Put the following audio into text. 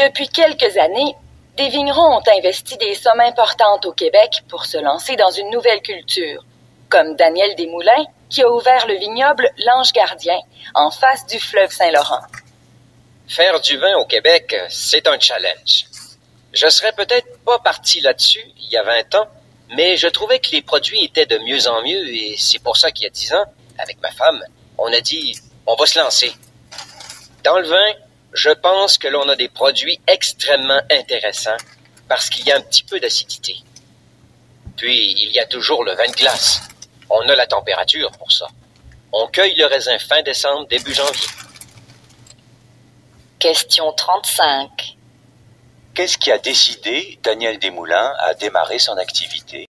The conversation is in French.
Depuis quelques années, des vignerons ont investi des sommes importantes au Québec pour se lancer dans une nouvelle culture, comme Daniel Desmoulins, qui a ouvert le vignoble L'Ange Gardien, en face du fleuve Saint-Laurent. Faire du vin au Québec, c'est un challenge. Je serais peut-être pas parti là-dessus il y a 20 ans, mais je trouvais que les produits étaient de mieux en mieux et c'est pour ça qu'il y a 10 ans, avec ma femme, on a dit « on va se lancer ». Dans le vin, je pense que l'on a des produits extrêmement intéressants parce qu'il y a un petit peu d'acidité. Puis, il y a toujours le vin de glace. On a la température pour ça. On cueille le raisin fin décembre, début janvier. Question 35. Qu'est-ce qui a décidé Daniel Desmoulins à démarrer son activité?